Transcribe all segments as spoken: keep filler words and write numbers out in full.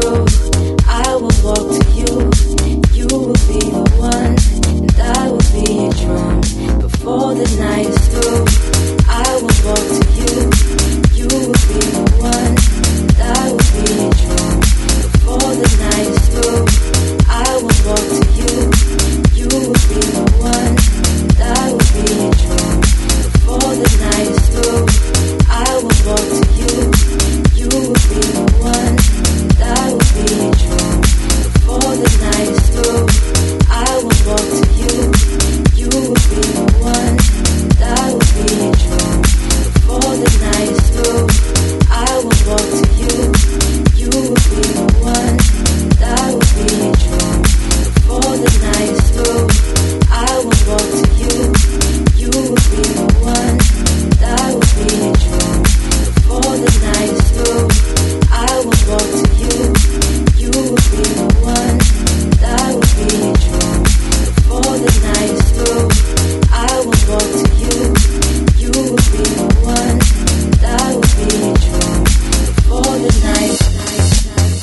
through, I will walk to you. You will be the one, and I will be your drum. Before the night is through, I will walk to you. You will be the one, and I will be your drum. Before the night is through, I will walk to you. You will be the one, and I will be your drum. Before the night is through, I will walk to you. You will be the one, and I will be your drum. Before the night is through, I will walk to you. You will be the one, and I will be your drum. Before the night is through, I will walk to you. You will be the one, and I will be your drum. Before the night is through, I will walk to you. You will be the one, and I will be your drum. Before the night is through, I will walk to you. You will be the one, and I will be your drum. Before the night is through, I will walk to you. You will be the one, and I will be your drum. Before the night, night, night,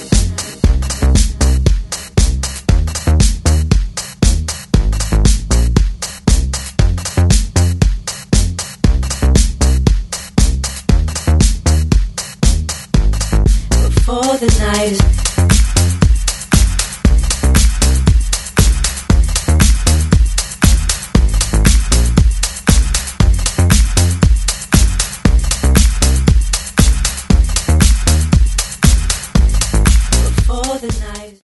before the night is before the night